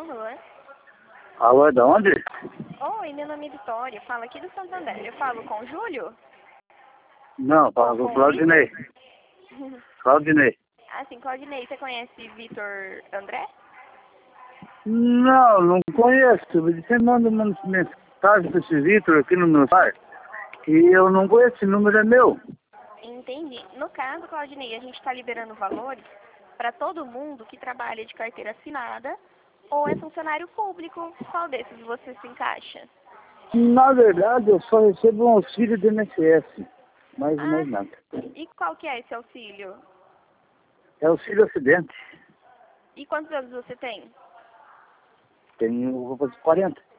Alô? Alô, é de onde? Oi, meu nome é Vitória, falo aqui do Santander. Eu falo com o Júlio? Não, fala com o Claudinei. Claudinei. Ah, sim, Claudinei. Você conhece Vitor André? Não conheço. Você manda uma mensagem para esse Vitor aqui no meu pai. E eu não conheço, esse número é meu. Entendi. No caso, Claudinei, a gente está liberando valores para todo mundo que trabalha de carteira assinada ou é funcionário público. Qual desses você se encaixa? Na verdade, eu só recebo um auxílio do INSS. Mais Ah, nada. e qual que é esse auxílio? É auxílio acidente. E quantos anos você tem? Tenho, vou fazer 40.